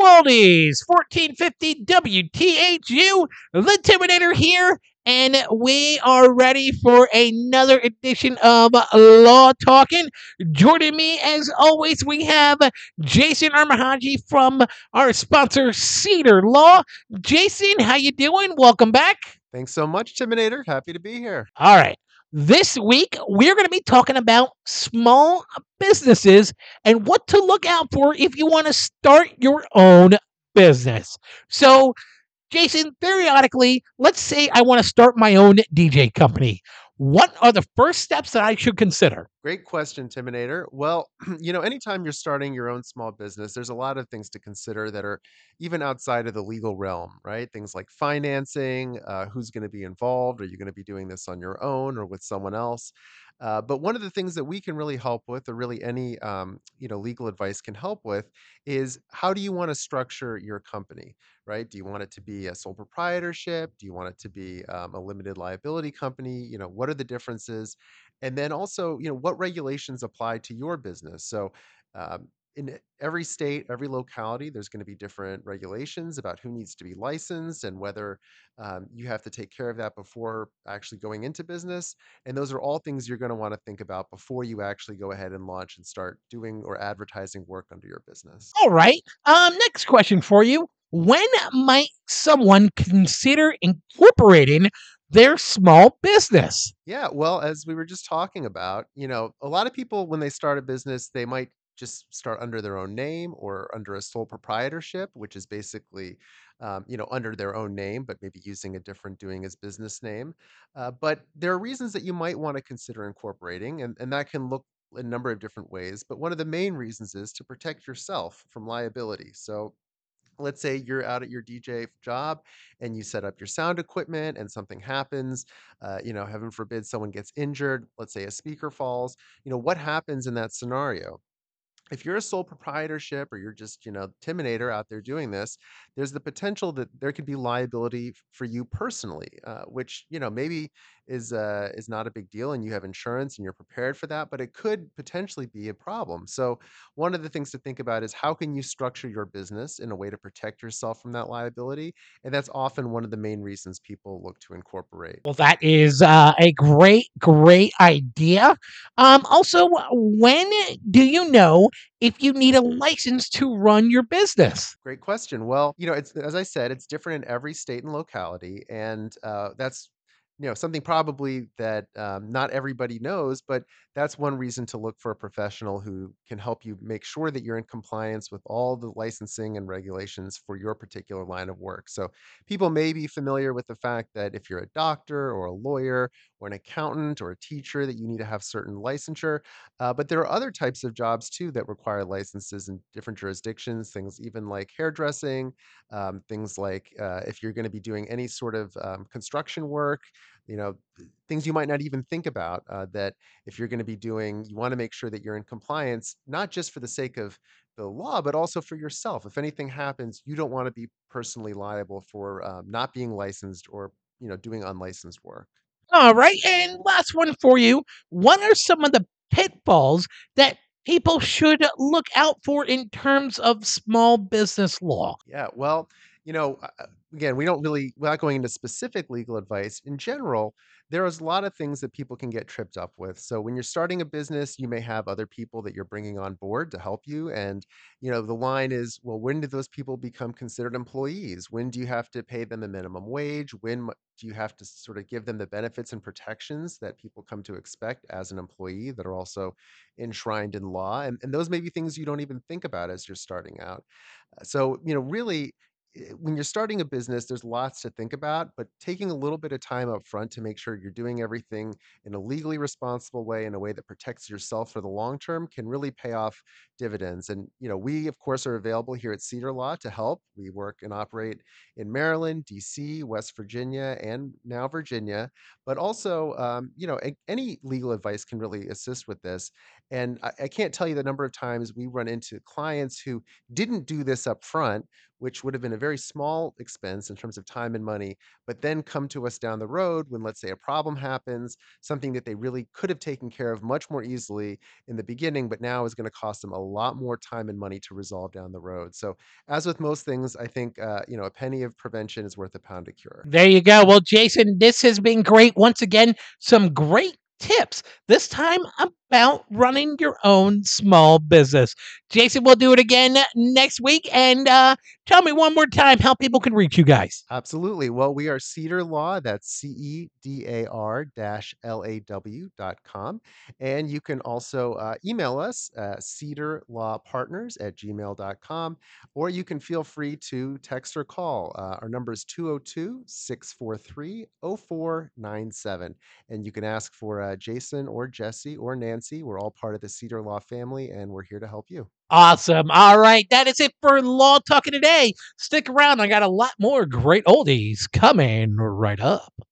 oldies, 1450 WTHU, the Terminator here, and we are ready for another edition of Law Talking. Joining me, as always, we have Jason Armahaji from our sponsor, Cedar Law. Jason, how you doing? Welcome back. Thanks so much, Timinator. Happy to be here. All right. This week, we're going to be talking about small businesses and what to look out for if you want to start your own business. So, Jason, periodically, let's say I want to start my own DJ company. What are the first steps that I should consider? Great question, Timinator. Well, anytime you're starting your own small business, there's a lot of things to consider that are even outside of the legal realm, right? Things like financing, who's going to be involved. Are you going to be doing this on your own or with someone else? But one of the things that we can really help with, or really any legal advice can help with, is how do you want to structure your company, right? Do you want it to be a sole proprietorship? Do you want it to be a limited liability company? What are the differences? And then also, what regulations apply to your business? So, in every state, every locality, there's going to be different regulations about who needs to be licensed and whether you have to take care of that before actually going into business. And those are all things you're going to want to think about before you actually go ahead and launch and start doing or advertising work under your business. All right. Next question for you. When might someone consider incorporating their small business? Yeah, well, as we were just talking about, a lot of people when they start a business, they might just start under their own name or under a sole proprietorship, which is basically, under their own name, but maybe using a different doing as business name. But there are reasons that you might want to consider incorporating, and that can look a number of different ways. But one of the main reasons is to protect yourself from liability. So let's say you're out at your DJ job and you set up your sound equipment and something happens, heaven forbid someone gets injured, let's say a speaker falls, what happens in that scenario? If you're a sole proprietorship or you're just, Timinator out there doing this, there's the potential that there could be liability for you personally, which, maybe is not a big deal and you have insurance and you're prepared for that, but it could potentially be a problem. So one of the things to think about is how can you structure your business in a way to protect yourself from that liability? And that's often one of the main reasons people look to incorporate. Well, that is a great idea. Also, when do you know if you need a license to run your business? Great question. Well, it's as I said, it's different in every state and locality, and that's something probably that not everybody knows, but that's one reason to look for a professional who can help you make sure that you're in compliance with all the licensing and regulations for your particular line of work. So people may be familiar with the fact that if you're a doctor or a lawyer or an accountant or a teacher, that you need to have certain licensure. But there are other types of jobs too that require licenses in different jurisdictions, things even like hairdressing, things like if you're going to be doing any sort of construction work, things you might not even think about that if you're going to be doing, you want to make sure that you're in compliance, not just for the sake of the law, but also for yourself. If anything happens, you don't want to be personally liable for not being licensed or, doing unlicensed work. All right, and last one for you. What are some of the pitfalls that people should look out for in terms of small business law? Yeah, well, again, we don't really, without going into specific legal advice, in general, there is a lot of things that people can get tripped up with. So when you're starting a business, you may have other people that you're bringing on board to help you. And, the line is, well, when do those people become considered employees? When do you have to pay them a minimum wage? Do you have to sort of give them the benefits and protections that people come to expect as an employee that are also enshrined in law? And those may be things you don't even think about as you're starting out. So, really, when you're starting a business, there's lots to think about, but taking a little bit of time up front to make sure you're doing everything in a legally responsible way, in a way that protects yourself for the long term, can really pay off dividends. And, we, of course, are available here at Cedar Law to help. We work and operate in Maryland, DC, West Virginia, and now Virginia. But also, any legal advice can really assist with this. And I can't tell you the number of times we run into clients who didn't do this up front, which would have been a very small expense in terms of time and money, but then come to us down the road when, let's say, a problem happens, something that they really could have taken care of much more easily in the beginning, but now is going to cost them a lot more time and money to resolve down the road. So, as with most things, I think a penny of prevention is worth a pound of cure. There you go. Well, Jason, this has been great. Once again, some great tips, this time about running your own small business. Jason, we'll do it again next week. And tell me one more time how people can reach you guys. Absolutely. Well, we are Cedar Law. That's CEDAR-LAW.com. And you can also email us, cedarlawpartners@gmail.com, or you can feel free to text or call. Our number is 202-643-0497. And you can ask for Jason or Jesse or Nancy. We're all part of the Cedar Law family, and we're here to help you. Awesome. All right. That is it for Law Talking today. Stick around. I got a lot more great oldies coming right up.